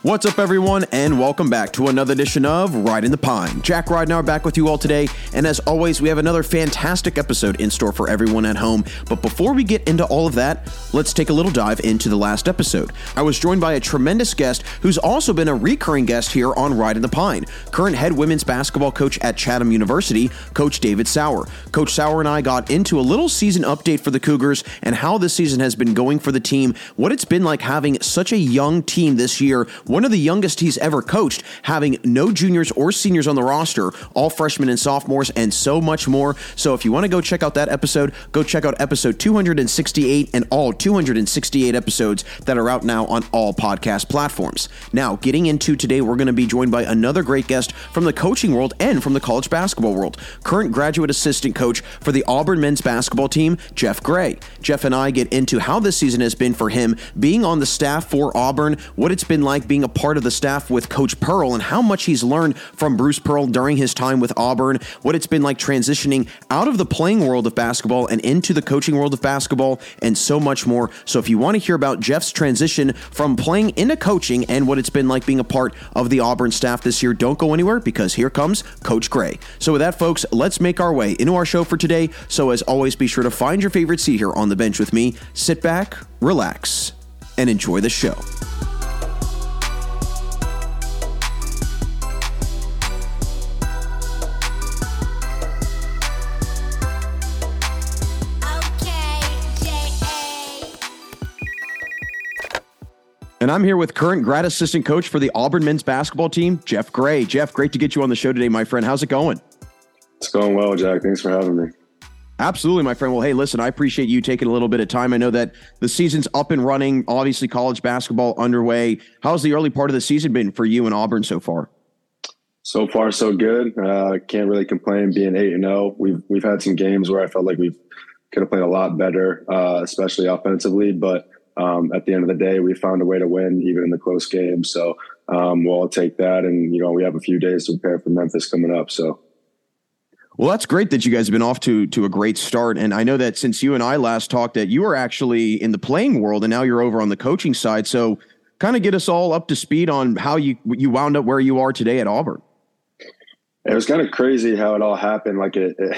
What's up, everyone, and welcome back to another edition of Riding the Pine. Jack Ridenour back with you all today, and as always, we have another fantastic episode in store for everyone at home. But before we get into all of that, let's take a little dive into the last episode. I was joined by a tremendous guest who's also been a recurring guest here on Riding the Pine, current head women's basketball coach at Chatham University, Coach David Sauer. Coach Sauer and I got into a little season update for the Cougars and how this season has been going for the team, what it's been like having such a young team this year, one of the youngest he's ever coached, having no juniors or seniors on the roster, all freshmen and sophomores, and so much more. So if you want to go check out that episode, go check out episode 268 and all 268 episodes that are out now on all podcast platforms. Now, getting into today, we're going to be joined by another great guest from the coaching world and from the college basketball world, current graduate assistant coach for the Auburn men's basketball team, Jeff Gray. Jeff and I get into how this season has been for him, being on the staff for Auburn, what it's been like being a part of the staff with Coach Pearl and how much he's learned from Bruce Pearl during his time with Auburn, what it's been like transitioning out of the playing world of basketball and into the coaching world of basketball, and so much more. So if you want to hear about Jeff's transition from playing into coaching and what it's been like being a part of the Auburn staff this year, don't go anywhere, because here comes Coach Gray. So with that, folks, let's make our way into our show for today. So as always, be sure to find your favorite seat here on the bench with me, sit back, relax, and enjoy the show. And I'm here with current grad assistant coach for the Auburn men's basketball team, Jeff Gray. Jeff, great to get you on the show today, my friend. How's it going? It's going well, Jack. Thanks for having me. Absolutely, my friend. Well, hey, listen, I appreciate you taking a little bit of time. I know that the season's up and running, obviously college basketball underway. How's the early part of the season been for you and Auburn so far? So far, so good. Can't really complain being 8-0. We've had some games where I felt like we could have played a lot better, especially offensively, but at the end of the day, we found a way to win even in the close game. So we'll all take that. And, we have a few days to prepare for Memphis coming up. So. Well, that's great that you guys have been off to a great start. And I know that since you and I last talked that you were actually in the playing world and now you're over on the coaching side. So kind of get us all up to speed on how you wound up where you are today at Auburn. It was kind of crazy how it all happened. Like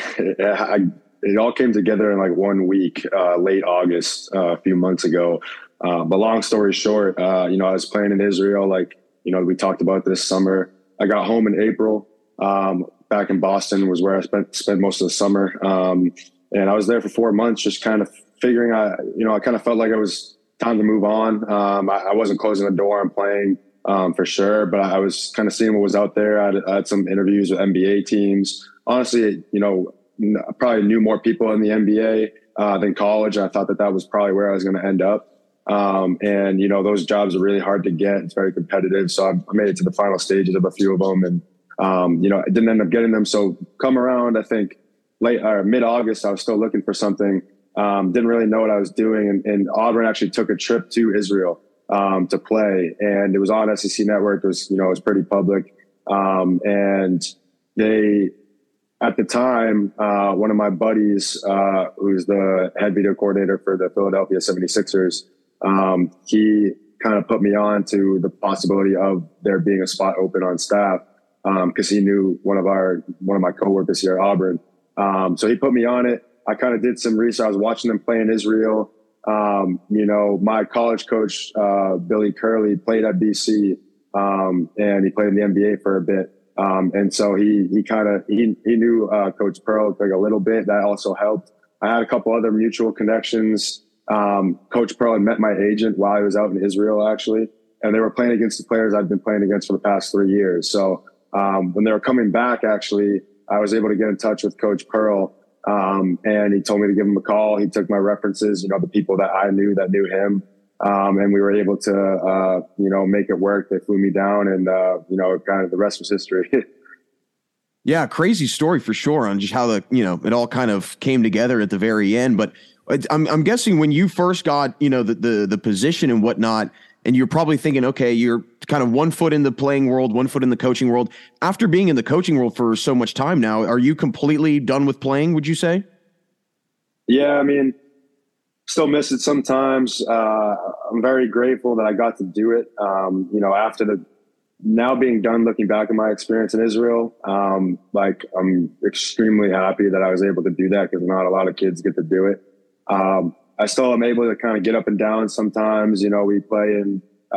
it all came together in like 1 week, late August, a few months ago. But long story short, I was playing in Israel, we talked about this summer. I got home in April, back in Boston was where I spent most of the summer. And I was there for 4 months, just kind of figuring out, I kind of felt like it was time to move on. I wasn't closing the door on playing, for sure, but I was kind of seeing what was out there. I had some interviews with NBA teams. Honestly, I probably knew more people in the NBA than college. I thought that was probably where I was going to end up. And those jobs are really hard to get. It's very competitive. So I made it to the final stages of a few of them, and I didn't end up getting them. So come around, I think mid-August, I was still looking for something. Didn't really know what I was doing. And Auburn actually took a trip to Israel to play, and it was on SEC Network. It was pretty public. And they, at the time, one of my buddies, who's the head video coordinator for the Philadelphia 76ers, he kind of put me on to the possibility of there being a spot open on staff, because he knew one of my coworkers here at Auburn. So he put me on it. I kind of did some research. I was watching them play in Israel. My college coach, Billy Curley, played at BC, and he played in the NBA for a bit. And so he knew Coach Pearl like a little bit. That also helped. I had a couple other mutual connections. Coach Pearl had met my agent while I was out in Israel, actually, and they were playing against the players I've been playing against for the past 3 years. So when they were coming back, actually, I was able to get in touch with Coach Pearl, and he told me to give him a call. He took my references, the people that I knew that knew him. And we were able to, make it work. They flew me down, and, kind of the rest was history. Yeah, crazy story for sure on just how it all kind of came together at the very end. But I'm guessing when you first got, the position and whatnot, and you're probably thinking, okay, you're kind of 1 foot in the playing world, 1 foot in the coaching world. After being in the coaching world for so much time now, are you completely done with playing, would you say? Yeah, I mean, Still miss it sometimes. I'm very grateful that I got to do it. After now being done, looking back at my experience in Israel, like I'm extremely happy that I was able to do that because not a lot of kids get to do it. I still am able to kind of get up and down sometimes. We play in,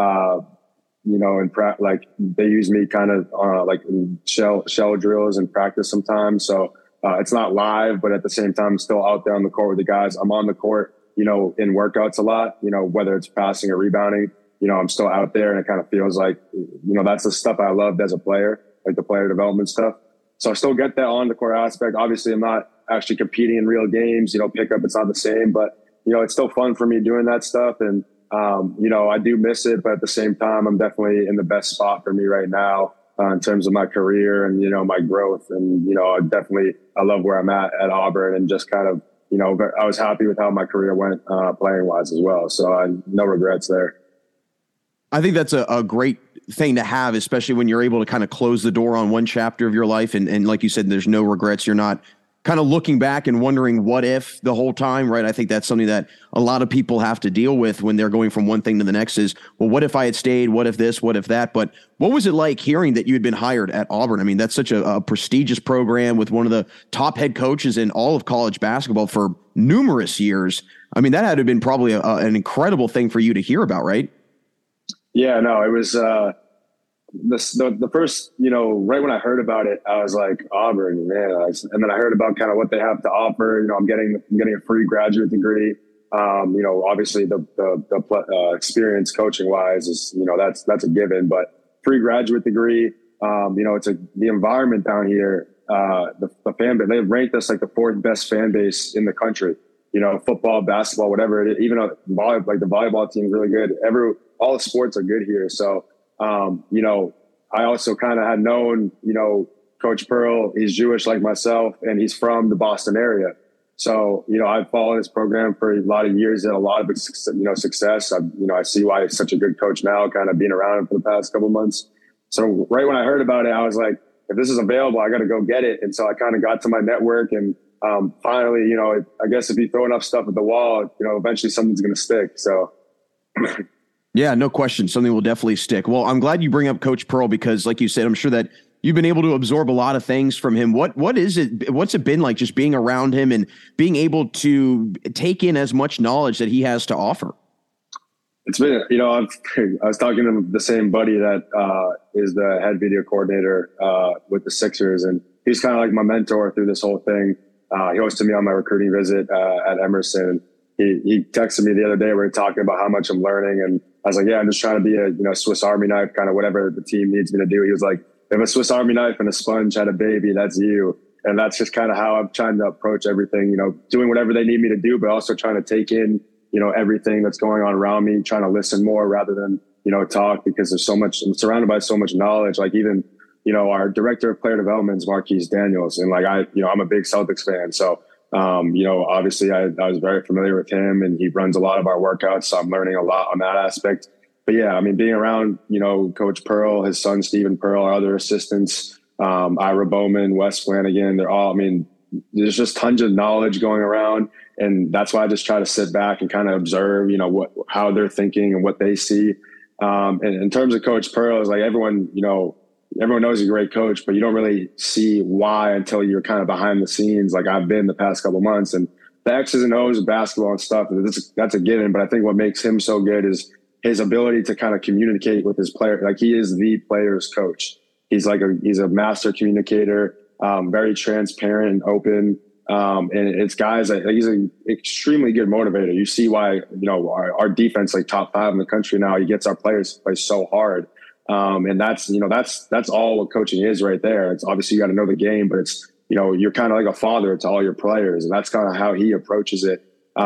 like they use me kind of like in shell drills and practice sometimes. So it's not live, but at the same time, I'm still out there on the court with the guys. I'm on the court, in workouts a lot, whether it's passing or rebounding. I'm still out there, and it kind of feels like, that's the stuff I loved as a player, like the player development stuff. So I still get that on the court aspect. Obviously, I'm not actually competing in real games, pickup, it's not the same, but, it's still fun for me doing that stuff. And, I do miss it, but at the same time, I'm definitely in the best spot for me right now in terms of my career and, my growth. And, I love where I'm at Auburn, and just kind of, I was happy with how my career went playing wise as well. So no regrets there. I think that's a great thing to have, especially when you're able to kind of close the door on one chapter of your life. And like you said, there's no regrets. You're not kind of looking back and wondering what if the whole time, right? I think that's something that a lot of people have to deal with when they're going from one thing to the next is, well, what if I had stayed? What if this? What if that? But what was it like hearing that you had been hired at Auburn? I mean, that's such a prestigious program with one of the top head coaches in all of college basketball for numerous years. I mean, that had to have been probably an incredible thing for you to hear about, right? Yeah, no, it was the first, right when I heard about it, I was like, Auburn, man. And then I heard about kind of what they have to offer. I'm getting a free graduate degree. Obviously the experience coaching wise is, that's a given, but free graduate degree. It's the environment down here. The fan base, they've ranked us like the fourth best fan base in the country. Football, basketball, whatever. Even the volleyball team is really good. All the sports are good here. So, I also kind of had known, Coach Pearl, he's Jewish like myself, and he's from the Boston area. So, I've followed his program for a lot of years and a lot of, success. I see why he's such a good coach now, kind of being around him for the past couple of months. So right when I heard about it, I was like, if this is available, I got to go get it. And so I kind of got to my network, and finally, I guess if you throw enough stuff at the wall, eventually something's going to stick. So. Yeah, no question. Something will definitely stick. Well, I'm glad you bring up Coach Pearl because, like you said, I'm sure that you've been able to absorb a lot of things from him. What is it? What's it been like just being around him and being able to take in as much knowledge that he has to offer? It's been, I was talking to the same buddy that is the head video coordinator with the Sixers, and he's kind of like my mentor through this whole thing. He hosted me on my recruiting visit at Emerson. He texted me the other day. We were talking about how much I'm learning, and I was like, yeah, I'm just trying to be a Swiss Army knife, kind of whatever the team needs me to do. He was like, if a Swiss Army knife and a sponge had a baby, that's you. And that's just kind of how I'm trying to approach everything, doing whatever they need me to do, but also trying to take in, everything that's going on around me, trying to listen more rather than, talk, because there's so much, I'm surrounded by so much knowledge. Like even, our director of player development is Marquise Daniels. And like, I'm a big Celtics fan. So, obviously I was very familiar with him, and he runs a lot of our workouts. So I'm learning a lot on that aspect. But yeah, I mean, being around, Coach Pearl, his son, Stephen Pearl, our other assistants, Ira Bowman, Wes Flanagan, there's just tons of knowledge going around. And that's why I just try to sit back and kind of observe, how they're thinking and what they see. And in terms of Coach Pearl, it's like everyone knows he's a great coach, but you don't really see why until you're kind of behind the scenes. Like I've been the past couple of months, and the X's and O's of basketball and stuff, that's a given. But I think what makes him so good is his ability to kind of communicate with his player. Like he is the player's coach. He's a master communicator, very transparent and open. And it's guys that he's an extremely good motivator. You see why, our defense, like top 5 in the country now, he gets our players to play so hard. And that's all what coaching is right there. It's obviously you got to know the game, but it's, you're kind of like a father to all your players, and that's kind of how he approaches it.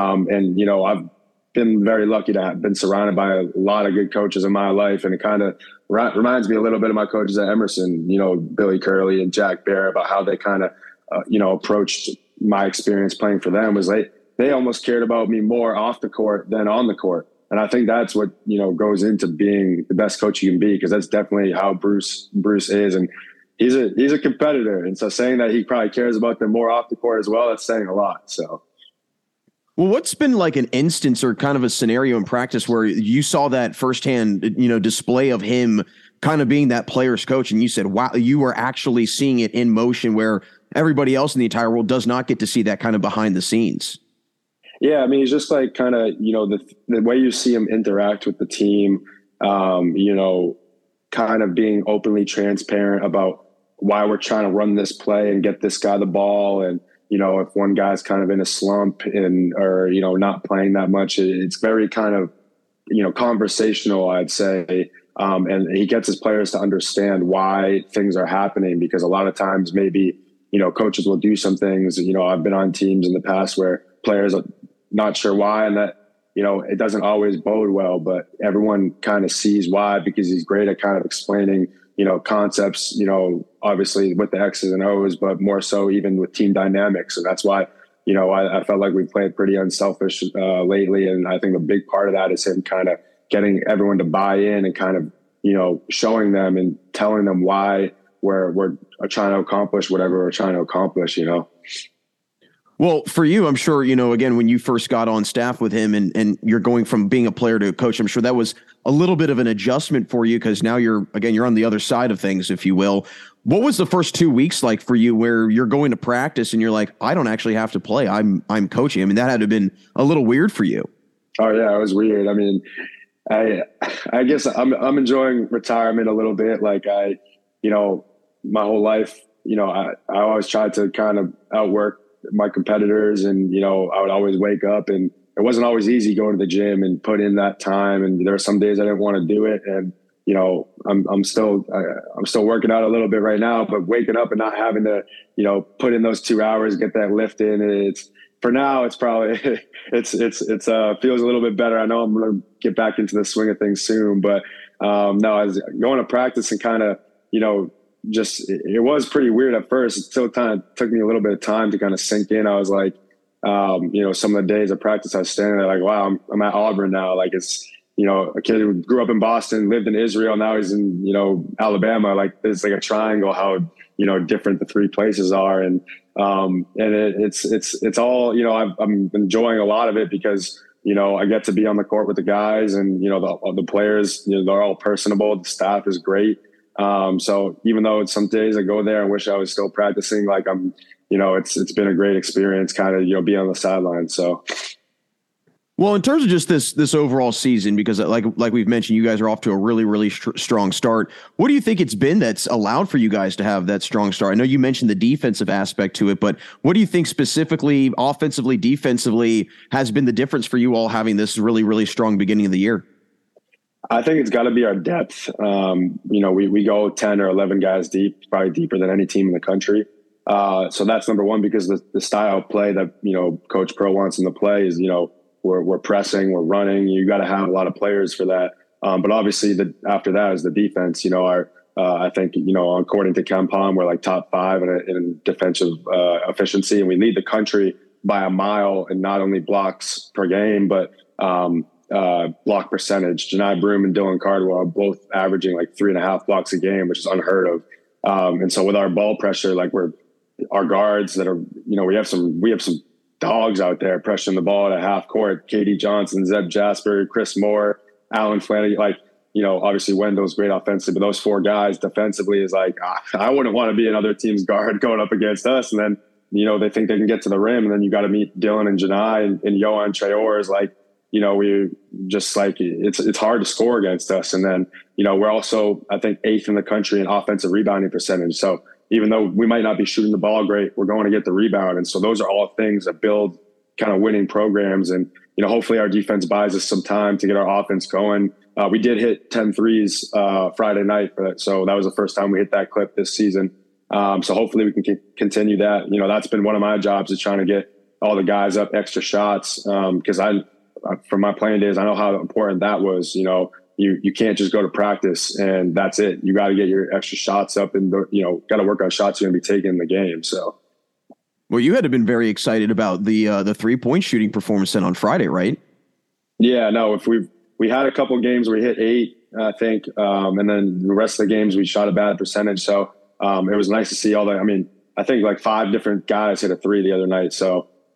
And I've been very lucky to have been surrounded by a lot of good coaches in my life. And it kind of reminds me a little bit of my coaches at Emerson, Billy Curley and Jack Bear, about how they kind of, approached my experience playing for them. Was they almost cared about me more off the court than on the court. And I think that's what, goes into being the best coach you can be, because that's definitely how Bruce is. And he's a competitor. And so saying that he probably cares about them more off the court as well, that's saying a lot. So. Well, what's been like an instance or kind of a scenario in practice where you saw that firsthand, display of him kind of being that player's coach, and you said, wow, you were actually seeing it in motion where everybody else in the entire world does not get to see that kind of behind the scenes? Yeah, I mean, he's just like kind of, the way you see him interact with the team, kind of being openly transparent about why we're trying to run this play and get this guy the ball. And, if one guy's kind of in a slump or not playing that much, it's very kind of, conversational, I'd say. And he gets his players to understand why things are happening, because a lot of times maybe, coaches will do some things. I've been on teams in the past where players are not sure why, and that, it doesn't always bode well, but everyone kind of sees why, because he's great at kind of explaining, concepts, obviously with the X's and O's, but more so even with team dynamics. And that's why, I felt like we played pretty unselfish lately. And I think a big part of that is him kind of getting everyone to buy in and kind of, showing them and telling them why we're trying to accomplish whatever we're trying to accomplish, Well, for you, I'm sure, again, when you first got on staff with him and you're going from being a player to a coach, I'm sure that was a little bit of an adjustment for you, because now you're on the other side of things, if you will. What was the first 2 weeks like for you, where you're going to practice and you're like, I don't actually have to play, I'm coaching? I mean, that had to have been a little weird for you. Oh yeah, it was weird. I mean, I guess I'm enjoying retirement a little bit. Like my whole life, I always tried to kind of outwork my competitors, and I would always wake up, and it wasn't always easy going to the gym and put in that time, and there were some days I didn't want to do it, and I'm still working out a little bit right now, but waking up and not having to put in those 2 hours, get that lift in, it's for now, it's probably it's feels a little bit better. I know I'm going to get back into the swing of things soon, but no, I was going to practice and kind of just it was pretty weird at first. It still kind of took me a little bit of time to kind of sink in. I was like, some of the days of practice I was standing there like, wow, I'm at Auburn now. Like it's, a kid who grew up in Boston, lived in Israel, now he's in, Alabama. Like it's like a triangle, how, different the three places are. And it's all, I'm enjoying a lot of it because, I get to be on the court with the guys, and, the players, they're all personable. The staff is great. So even though some days I go there and wish I was still practicing, like it's been a great experience kind of, be on the sidelines. So. Well, in terms of just this overall season, because like we've mentioned, you guys are off to a really, really strong start. What do you think it's been that's allowed for you guys to have that strong start? I know you mentioned the defensive aspect to it, but what do you think specifically, offensively, defensively, has been the difference for you all having this really, really strong beginning of the year? I think it's got to be our depth. We go 10 or 11 guys deep, probably deeper than any team in the country. So that's number one, because the style of play that, Coach Pro wants in the play is, we're pressing, we're running. You got to have a lot of players for that. But obviously after that is the defense. I think, according to KenPom, we're like top 5 in defensive efficiency, and we lead the country by a mile in not only blocks per game, but block percentage. Janai Broome and Dylan Cardwell are both averaging like 3.5 blocks a game, which is unheard of. And so with our ball pressure, like our guards that are, we have some dogs out there pressuring the ball at half court. KD Johnson, Zeb Jasper, Chris Moore, Alan Flanagan. Like, obviously Wendell's great offensively, but those 4 guys defensively is like, I wouldn't want to be another team's guard going up against us. And then, they think they can get to the rim, and then you got to meet Dylan and Janai and Yohan Traore is like, we just like, it's hard to score against us. And then, we're also, I think, 8th in the country in offensive rebounding percentage. So even though we might not be shooting the ball great, we're going to get the rebound. And so those are all things that build kind of winning programs. And, hopefully our defense buys us some time to get our offense going. We did hit 10 threes Friday night. So that was the first time we hit that clip this season. So hopefully we can continue that. That's been one of my jobs, is trying to get all the guys up extra shots. Because from my playing days, I know how important that was. You can't just go to practice and that's it. You got to get your extra shots up, and got to work on shots you're going to be taking in the game. So, well, you had to have been very excited about the 3-point shooting performance then on Friday, right? Yeah, no. If we had a couple games where we hit 8, I think, and then the rest of the games we shot a bad percentage. So it was nice to see all that. I mean, I think like 5 different guys hit a 3 the other night. So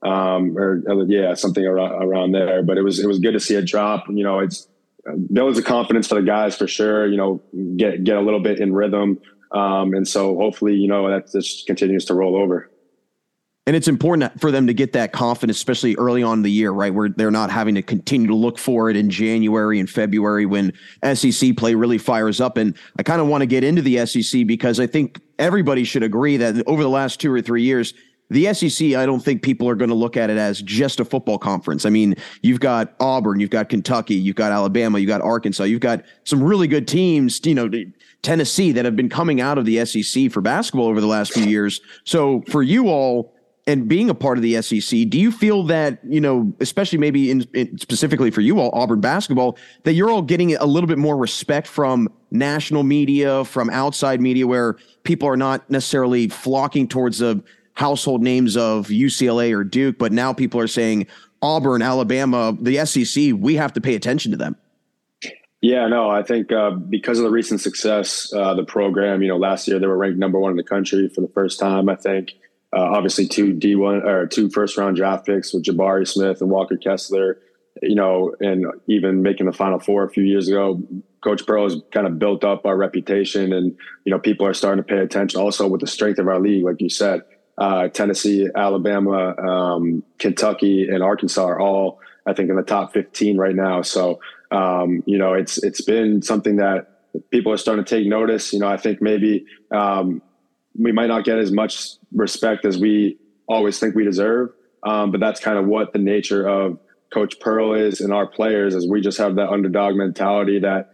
something around there. But it was good to see it drop. It's builds the confidence for the guys for sure. Get a little bit in rhythm, and so hopefully that just continues to roll over. And it's important for them to get that confidence, especially early on in the year, right, where they're not having to continue to look for it in January and February when SEC play really fires up. And I kind of want to get into the SEC because I think everybody should agree that over the last 2 or 3 years, the SEC, I don't think people are going to look at it as just a football conference. I mean, you've got Auburn, you've got Kentucky, you've got Alabama, you've got Arkansas, you've got some really good teams, Tennessee, that have been coming out of the SEC for basketball over the last few years. So for you all, and being a part of the SEC, do you feel that, especially maybe in specifically for you all, Auburn basketball, that you're all getting a little bit more respect from national media, from outside media, where people are not necessarily flocking towards the household names of UCLA or Duke, but now people are saying Auburn, Alabama, the SEC, we have to pay attention to them? Yeah, no, I think because of the recent success, the program, last year they were ranked number 1 in the country for the first time, I think. Obviously, 2 first-round draft picks with Jabari Smith and Walker Kessler, and even making the Final Four a few years ago. Coach Pearl has kind of built up our reputation, and people are starting to pay attention. Also, with the strength of our league, like you said, Tennessee, Alabama, Kentucky, and Arkansas are all, I think, in the top 15 right now. So, it's been something that people are starting to take notice. I think maybe we might not get as much respect as we always think we deserve. But that's kind of what the nature of Coach Pearl is and our players, is we just have that underdog mentality that,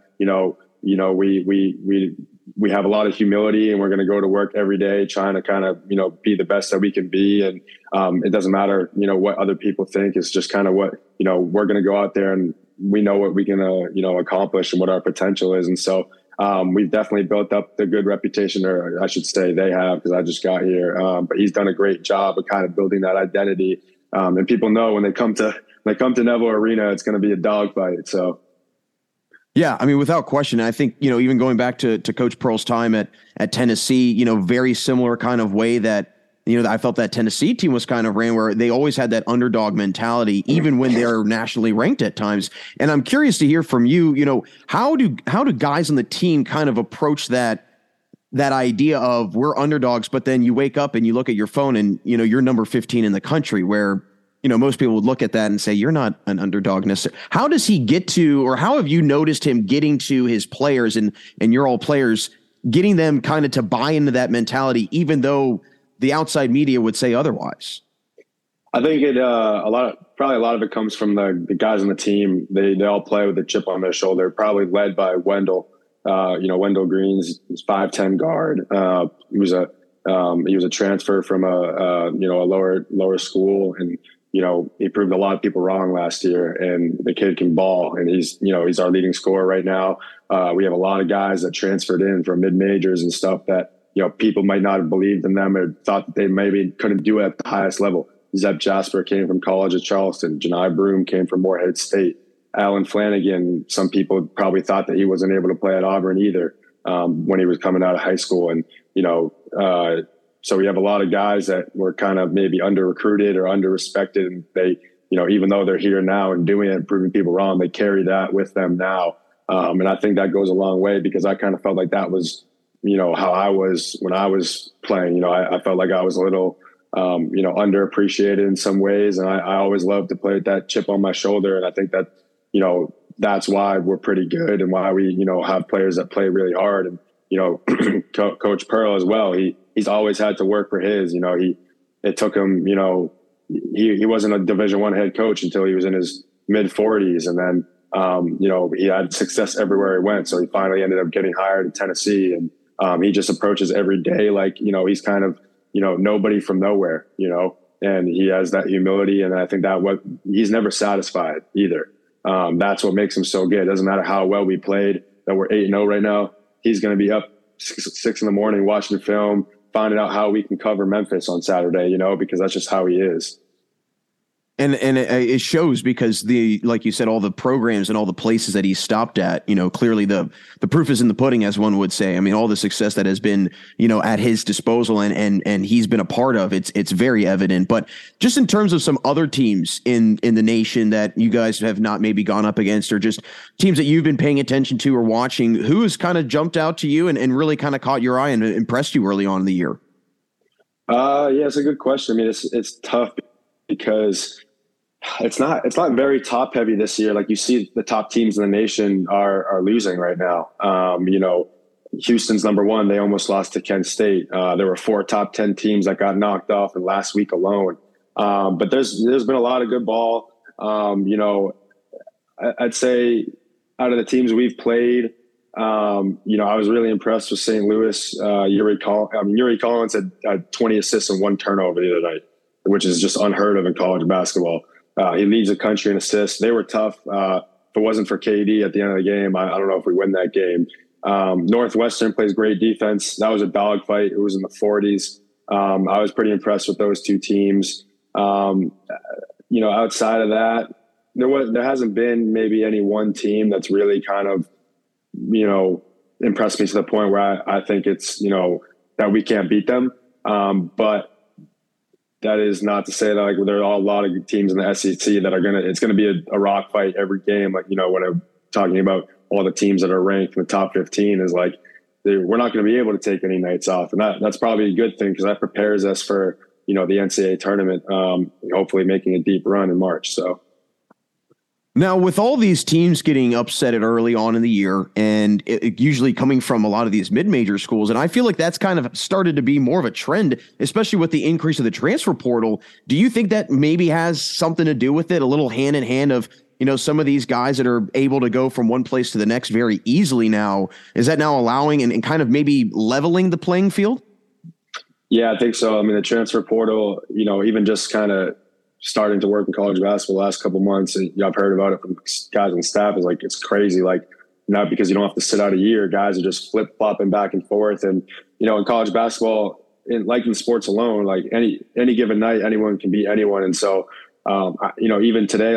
we have a lot of humility, and we're going to go to work every day trying to kind of, be the best that we can be. And it doesn't matter, what other people think. It's just kind of what, we're going to go out there and we know what we can, accomplish and what our potential is. And so we've definitely built up the good reputation, or I should say they have, because I just got here. But he's done a great job of kind of building that identity. And people know when they come to Neville Arena, it's going to be a dogfight. So. Yeah, I mean, without question, I think, even going back to Coach Pearl's time at Tennessee, very similar kind of way that, I felt that Tennessee team was kind of ran, where they always had that underdog mentality, even when they're nationally ranked at times. And I'm curious to hear from you, how do guys on the team kind of approach that idea of we're underdogs, but then you wake up and you look at your phone and, you're number 15 in the country, where, most people would look at that and say, you're not an underdog necessarily. How does he get to, or how have you noticed him getting to his players and you're all players, getting them kind of to buy into that mentality, even though the outside media would say otherwise? I think a lot of it comes from the guys on the team. They all play with a chip on their shoulder, probably led by Wendell. Wendell Green's 5'10" guard. He was a transfer from a lower school, and he proved a lot of people wrong last year, and the kid can ball, and he's our leading scorer right now. We have a lot of guys that transferred in from mid-majors and stuff that, people might not have believed in them or thought that they maybe couldn't do it at the highest level. Zeb Jasper came from College of Charleston. Janai Broom came from Morehead State. Alan Flanagan, some people probably thought that he wasn't able to play at Auburn either when he was coming out of high school. And, so we have a lot of guys that were kind of maybe under-recruited or under-respected. And they, even though they're here now and doing it and proving people wrong, they carry that with them now. And I think that goes a long way, because I kind of felt like that was, how I was when I was playing. I felt like I was a little, underappreciated in some ways. And I always loved to play with that chip on my shoulder. And I think that, that's why we're pretty good and why we, have players that play really hard. And, Coach Pearl as well, he's always had to work for his, it took him, he wasn't a Division I head coach until he was in his mid 40s. And then, he had success everywhere he went. So he finally ended up getting hired at Tennessee, and he just approaches every day like, he's kind of, nobody from nowhere, and he has that humility. And I think that he's never satisfied either. That's what makes him so good. It doesn't matter how well we played, that we're 8-0 right now. He's going to be up 6 a.m. watching the film, finding out how we can cover Memphis on Saturday, because that's just how he is. And it shows because like you said, all the programs and all the places that he stopped at, clearly the proof is in the pudding, as one would say. I mean, all the success that has been, at his disposal and he's been a part of, it's very evident. But just in terms of some other teams in the nation that you guys have not maybe gone up against, or just teams that you've been paying attention to or watching, who has kind of jumped out to you and really kind of caught your eye and impressed you early on in the year? Yeah, it's a good question. I mean, it's tough because it's not very top heavy this year. Like, you see the top teams in the nation are losing right now. Houston's number one. They almost lost to Kent State. There were 4 top 10 teams that got knocked off in last week alone. But there's been a lot of good ball. I'd say out of the teams we've played, I was really impressed with St. Louis. Yuri Collins had 20 assists and 1 turnover the other night, which is just unheard of in college basketball. He leads the country in assists. They were tough. If it wasn't for KD at the end of the game, I don't know if we win that game. Northwestern plays great defense. That was a dogfight. It was in the 40s. I was pretty impressed with those 2 teams. Outside of that, there hasn't been maybe any one team that's really kind of, impressed me to the point where I think it's, that we can't beat them. But that is not to say that there are a lot of teams in the SEC that it's going to be a rock fight every game. Like, when I'm talking about all the teams that are ranked in the top 15 is like, we're not going to be able to take any nights off. And that's probably a good thing because that prepares us for, the NCAA tournament, hopefully making a deep run in March. So. Now, with all these teams getting upsetted early on in the year, and it usually coming from a lot of these mid-major schools, and I feel like that's kind of started to be more of a trend, especially with the increase of the transfer portal. Do you think that maybe has something to do with it, a little hand in hand of, some of these guys that are able to go from one place to the next very easily now? Is that now allowing and kind of maybe leveling the playing field? Yeah, I think so. I mean, the transfer portal, even just kind of starting to work in college basketball the last couple of months, and I've heard about it from guys on staff, is like, it's crazy. Like, not because you don't have to sit out a year, guys are just flip flopping back and forth. And, in college basketball, in sports alone, like any given night, anyone can beat anyone. And so, even today,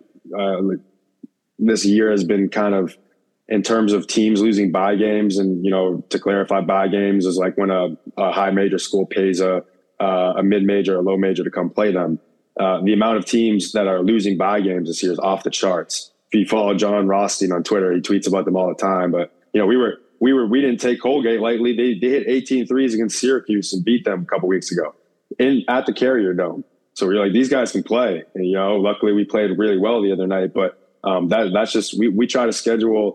this year has been kind of, in terms of teams losing bye games, and, to clarify, bye games is like when a high major school pays a mid-major or low major to come play them. The amount of teams that are losing bye games this year is off the charts. If you follow John Rothstein on Twitter, he tweets about them all the time. But, we didn't take Colgate lightly. They hit 18 threes against Syracuse and beat them a couple weeks ago at the Carrier Dome. So we're like, these guys can play. And, luckily we played really well the other night. But that's just, we try to schedule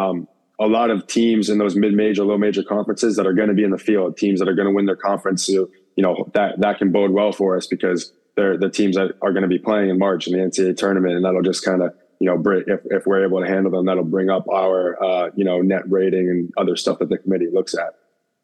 a lot of teams in those mid-major, low-major conferences that are going to be in the field, teams that are going to win their conference. So, that can bode well for us because they're the teams that are going to be playing in March in the NCAA tournament. And that'll just kind of, if we're able to handle them, that'll bring up our, net rating and other stuff that the committee looks at.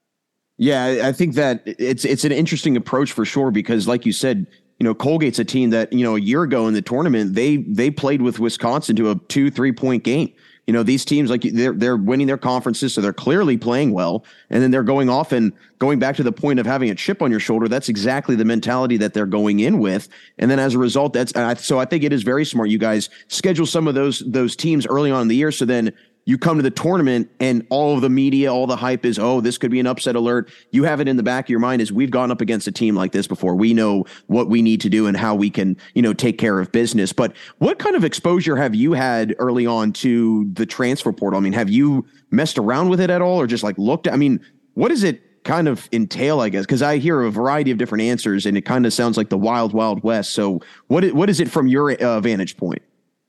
Yeah, I think that it's an interesting approach for sure, because like you said, Colgate's a team that, a year ago in the tournament, they played with Wisconsin to a 2-3 point game. These teams, like, they're winning their conferences, so they're clearly playing well. And then they're going off and going back to the point of having a chip on your shoulder. That's exactly the mentality that they're going in with. And then as a result, so I think it is very smart. You guys schedule some of those teams early on in the year. So then you come to the tournament and all of the media, all the hype is, oh, this could be an upset alert. You have it in the back of your mind as we've gone up against a team like this before. We know what we need to do and how we can, take care of business. But what kind of exposure have you had early on to the transfer portal? I mean, have you messed around with it at all, or just looked at, what does it kind of entail, I guess? Because I hear a variety of different answers and it kind of sounds like the wild, wild west. So what is it from your vantage point?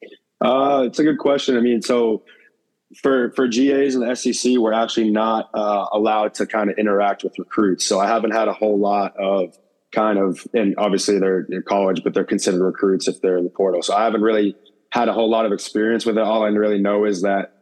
It's a good question. So for GAs in the SEC, we're actually not allowed to kind of interact with recruits. So I haven't had a whole lot of and obviously they're in college, but they're considered recruits if they're in the portal. So I haven't really had a whole lot of experience with it. All I really know is that,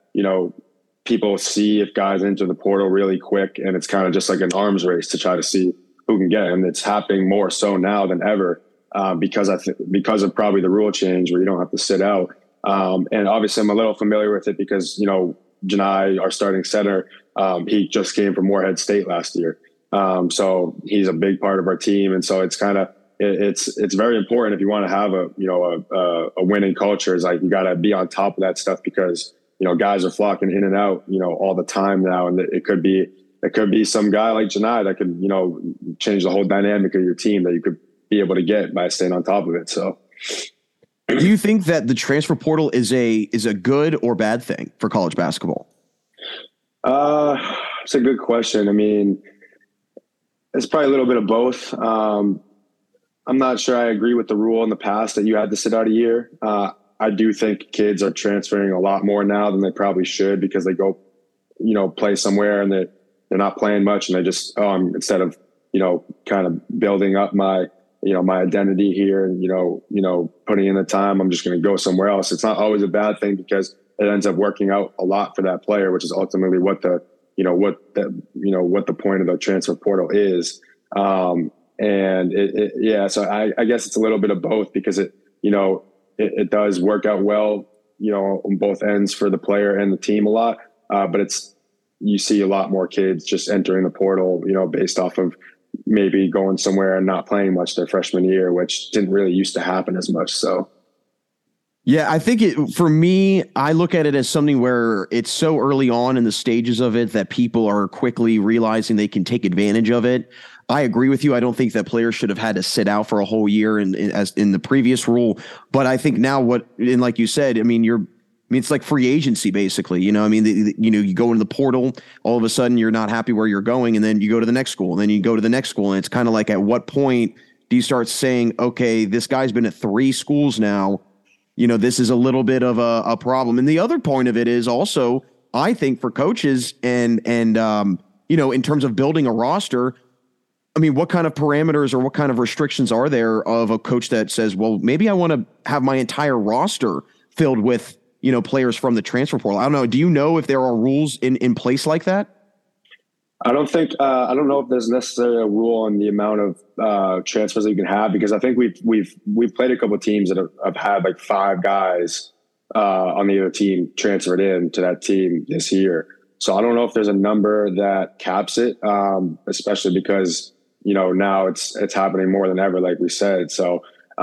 people see if guys enter the portal really quick, and it's kind of just like an arms race to try to see who can get it. And it's happening more so now than ever because of probably the rule change where you don't have to sit out. And obviously I'm a little familiar with it because, Janai, our starting center, he just came from Morehead State last year. So he's a big part of our team. And so it's kind of, it's very important if you want to have a winning culture. Is like you got to be on top of that stuff because guys are flocking in and out all the time now, and it could be some guy like Janai that could change the whole dynamic of your team that you could be able to get by staying on top of it. So, do you think that the transfer portal is a good or bad thing for college basketball? It's a good question. I mean, it's probably a little bit of both. I'm not sure I agree with the rule in the past that you had to sit out a year. I do think kids are transferring a lot more now than they probably should because they go, play somewhere and they're not playing much and they just, instead of, kind of building up my identity here and, putting in the time, I'm just going to go somewhere else. It's not always a bad thing because it ends up working out a lot for that player, which is ultimately what the point of the transfer portal is. So I guess it's a little bit of both because it does work out well, on both ends for the player and the team a lot. But you see a lot more kids just entering the portal, based off of maybe going somewhere and not playing much their freshman year, which didn't really used to happen as much. So. Yeah, I think for me, I look at it as something where it's so early on in the stages of it that people are quickly realizing they can take advantage of it. I agree with you. I don't think that players should have had to sit out for a whole year as in the previous rule. But I think now and like you said, it's like free agency basically. You go into the portal, all of a sudden you're not happy where you're going, and then you go to the next school, and then you go to the next school, and it's kind of like at what point do you start saying, okay, this guy's been at 3 schools now. This is a little bit of a problem. And the other point of it is also, I think for coaches and in terms of building a roster, what kind of parameters or what kind of restrictions are there of a coach that says, well, maybe I want to have my entire roster filled with, players from the transfer portal? I don't know. Do you know if there are rules in place like that? I don't know if there's necessarily a rule on the amount of transfers that you can have, because I think we've played a couple of teams that have had like 5 guys on the other team transferred in to that team this year. So I don't know if there's a number that caps it, especially because now it's happening more than ever, like we said. So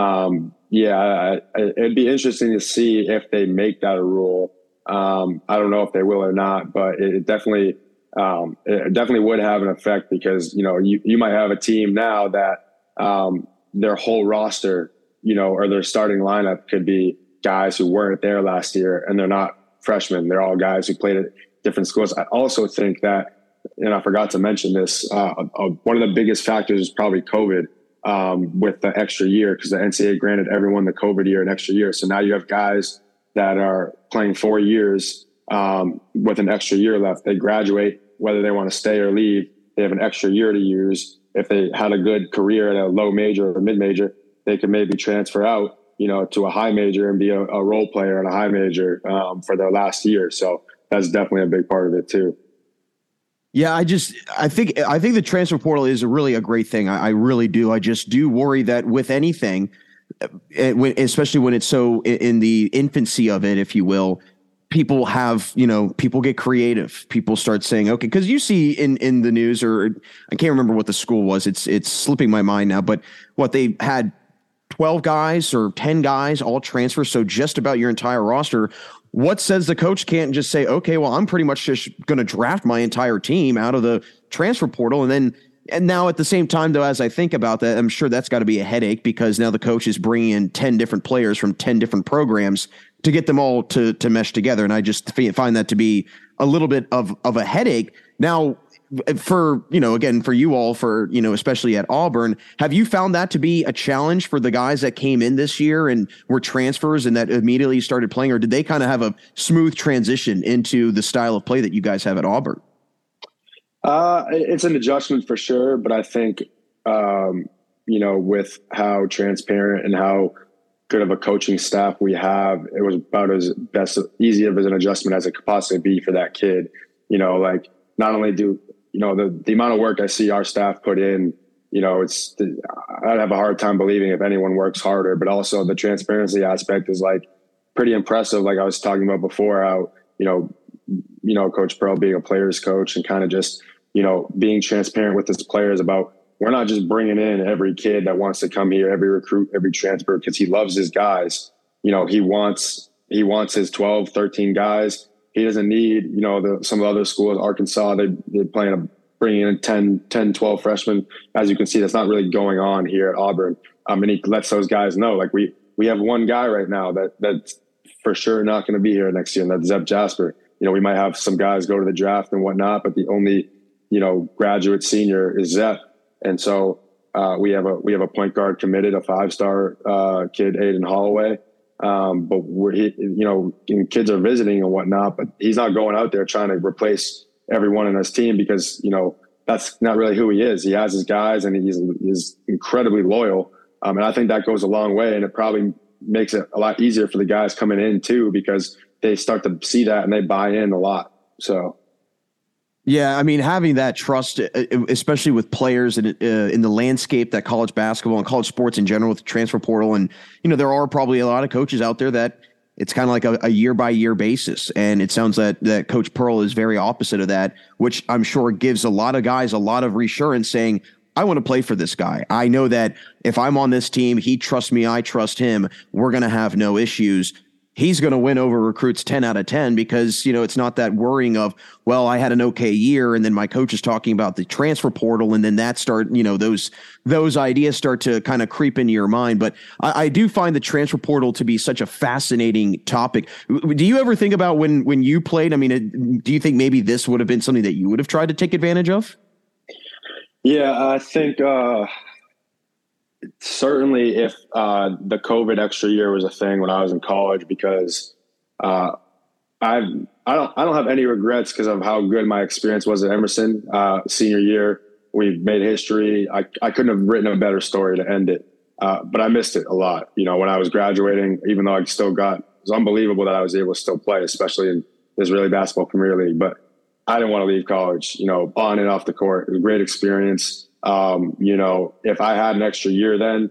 it'd be interesting to see if they make that a rule. I don't know if they will or not, but it definitely would have an effect because, you might have a team now that their whole roster, or their starting lineup could be guys who weren't there last year, and they're not freshmen. They're all guys who played at different schools. I also think that, and I forgot to mention this, one of the biggest factors is probably COVID with the extra year, because the NCAA granted everyone the COVID year an extra year. So now you have guys that are playing 4 years with an extra year left. They graduate, whether they want to stay or leave, they have an extra year to use. If they had a good career at a low major or mid major, they could maybe transfer out, to a high major and be a role player at a high major for their last year. So that's definitely a big part of it too. Yeah, I think the transfer portal is really a great thing. I really do. I just do worry that with anything, especially when it's so in the infancy of it, if you will, people get creative. People start saying, okay, because you see in the news, or I can't remember what the school was. It's slipping my mind now, but what they had 12 guys or 10 guys all transfer. So just about your entire roster. What says the coach can't just say, okay, well, I'm pretty much just going to draft my entire team out of the transfer portal. And now at the same time, though, as I think about that, I'm sure that's got to be a headache, because now the coach is bringing in 10 different players from 10 different programs to get them all to mesh together. And I just find that to be a little bit of a headache. Now, for you all, especially at Auburn, have you found that to be a challenge for the guys that came in this year and were transfers and that immediately started playing, or did they kind of have a smooth transition into the style of play that you guys have at Auburn? It's an adjustment for sure, but I think, with how transparent and how good of a coaching staff we have, it was about as easy of an adjustment as it could possibly be for that kid. Not only do, the amount of work I see our staff put in, I'd have a hard time believing if anyone works harder, but also the transparency aspect is like pretty impressive. Like I was talking about before, how, Coach Pearl being a player's coach and kind of just, being transparent with his players about we're not just bringing in every kid that wants to come here, every recruit, every transfer, because he loves his guys. He wants his 12, 13 guys. He doesn't need, some of the other schools, Arkansas, they're bringing in 10, 12 freshmen. As you can see, that's not really going on here at Auburn. And he lets those guys know, like we have one guy right now that's for sure not going to be here next year, and that's Zeb Jasper. We might have some guys go to the draft and whatnot, but the only, graduate senior is Zeb. And so we have a point guard committed, a 5-star kid, Aiden Holloway. But kids are visiting and whatnot, but he's not going out there trying to replace everyone in his team because, that's not really who he is. He has his guys and he's incredibly loyal. And I think that goes a long way, and it probably makes it a lot easier for the guys coming in too, because they start to see that and they buy in a lot. So. Yeah, I mean, having that trust, especially with players in the landscape that college basketball and college sports in general with the transfer portal, and there are probably a lot of coaches out there that it's kind of like a year-by-year basis, and it sounds that Coach Pearl is very opposite of that, which I'm sure gives a lot of guys a lot of reassurance, saying, I want to play for this guy. I know that if I'm on this team, he trusts me, I trust him, we're going to have no issues. He's going to win over recruits 10 out of 10 because, it's not that worrying of, well, I had an okay year and then my coach is talking about the transfer portal and then that those ideas start to kind of creep into your mind. But I do find the transfer portal to be such a fascinating topic. Do you ever think about when you played? I mean, do you think maybe this would have been something that you would have tried to take advantage of? Yeah, I think certainly if the COVID extra year was a thing when I was in college, because I don't have any regrets because of how good my experience was at Emerson. Senior year, we made history. I couldn't have written a better story to end it, but I missed it a lot. When I was graduating, even though it was unbelievable that I was able to still play, especially in the Israeli Basketball Premier League. But I didn't want to leave college, on and off the court. It was a great experience. If I had an extra year then,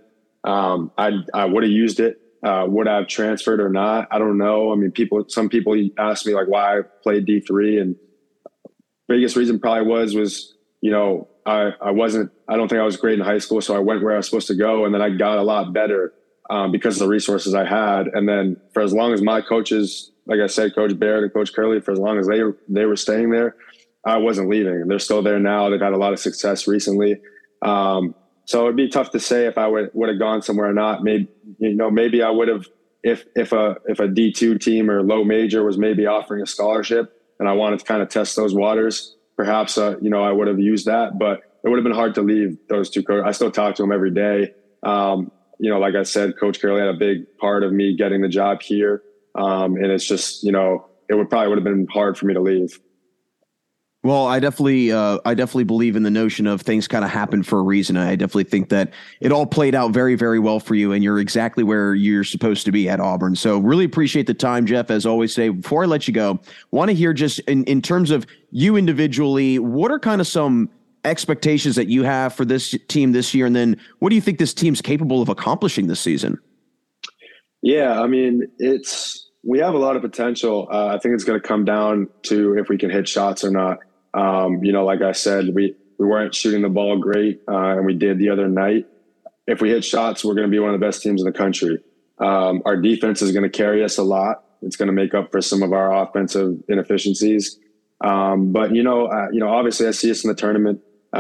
I would have used it. Would I have transferred or not? I don't know. I mean, some people ask me like why I played D3, and biggest reason probably was, I don't think I was great in high school. So I went where I was supposed to go. And then I got a lot better, because of the resources I had. And then for as long as my coaches, like I said, Coach Barrett and Coach Curley, for as long as they were staying there, I wasn't leaving, and they're still there now. They've had a lot of success recently. So it'd be tough to say if I would have gone somewhere or not. Maybe I would have, if a D2 team or low major was maybe offering a scholarship and I wanted to kind of test those waters, perhaps, I would have used that, but it would have been hard to leave those two coaches. I still talk to them every day. Like I said, Coach Curley had a big part of me getting the job here. And it's just, it would have been hard for me to leave. Well, I definitely believe in the notion of things kind of happen for a reason. I definitely think that it all played out very, very well for you, and you're exactly where you're supposed to be at Auburn. So really appreciate the time, Jeff, as always. Today, before I let you go, want to hear just in terms of you individually, what are kind of some expectations that you have for this team this year? And then what do you think this team's capable of accomplishing this season? Yeah, I mean, we have a lot of potential. I think it's going to come down to if we can hit shots or not. Like I said, we weren't shooting the ball great, and we did the other night. If we hit shots, we're going to be one of the best teams in the country. Our defense is going to carry us a lot. It's going to make up for some of our offensive inefficiencies. But obviously I see us in the tournament.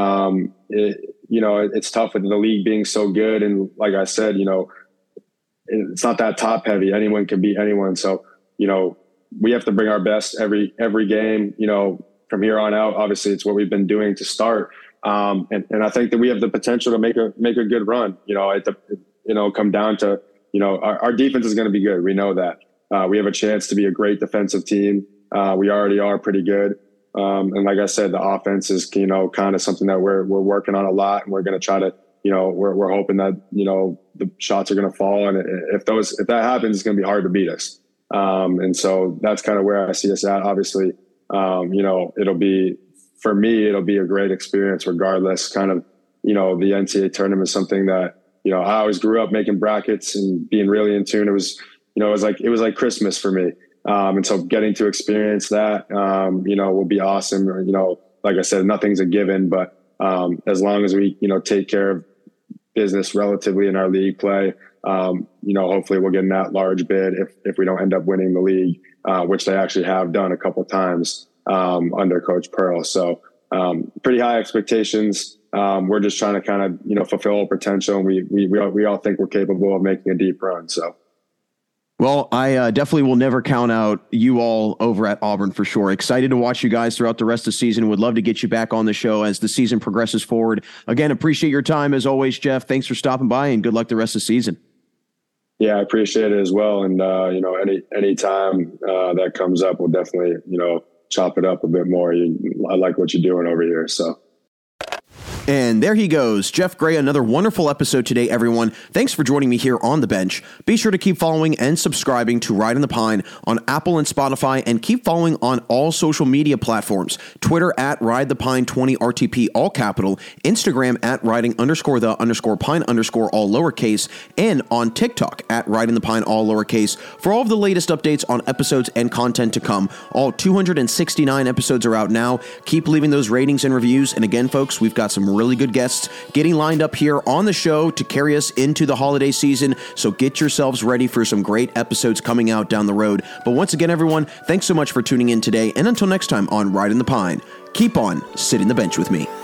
It's tough with the league being so good. And like I said, it's not that top heavy. Anyone can beat anyone. So, we have to bring our best every game, from here on out. Obviously it's what we've been doing to start. And I think that we have the potential to make a good run, come down to, our defense is going to be good. We know that. We have a chance to be a great defensive team. We already are pretty good. And like I said, the offense is, kind of something that we're working on a lot, and we're going to try to, we're hoping that, the shots are going to fall. And if that happens, it's going to be hard to beat us. And so that's kind of where I see us at. Obviously, it'll be a great experience regardless. Kind of, the NCAA tournament is something that, I always grew up making brackets and being really in tune. It was, it was like Christmas for me. And so getting to experience that, will be awesome. Like I said, nothing's a given, but as long as we, take care of business relatively in our league play, hopefully we'll get an at-large bid if we don't end up winning the league, which they actually have done a couple times under Coach Pearl. So pretty high expectations. We're just trying to kind of, fulfill our potential. And we all think we're capable of making a deep run. So. Well, I definitely will never count out you all over at Auburn for sure. Excited to watch you guys throughout the rest of the season. Would love to get you back on the show as the season progresses forward. Again, appreciate your time as always, Jeff. Thanks for stopping by and good luck the rest of the season. Yeah, I appreciate it as well. And, any time that comes up, we'll definitely, chop it up a bit more. I like what you're doing over here. So. And there he goes, Jeff Gray. Another wonderful episode today, everyone. Thanks for joining me here on the bench. Be sure to keep following and subscribing to Ride in the Pine on Apple and Spotify, and keep following on all social media platforms. Twitter at RideThePine20RTP, all capital. Instagram at riding_the_pine_ all lowercase. And on TikTok at Riding the Pine, all lowercase, for all of the latest updates on episodes and content to come. All 269 episodes are out now. Keep leaving those ratings and reviews. And again, folks, we've got some really good guests getting lined up here on the show to carry us into the holiday season. So get yourselves ready for some great episodes coming out down the road. But once again, everyone, thanks so much for tuning in today. And until next time on Ride in the Pine, keep on sitting the bench with me.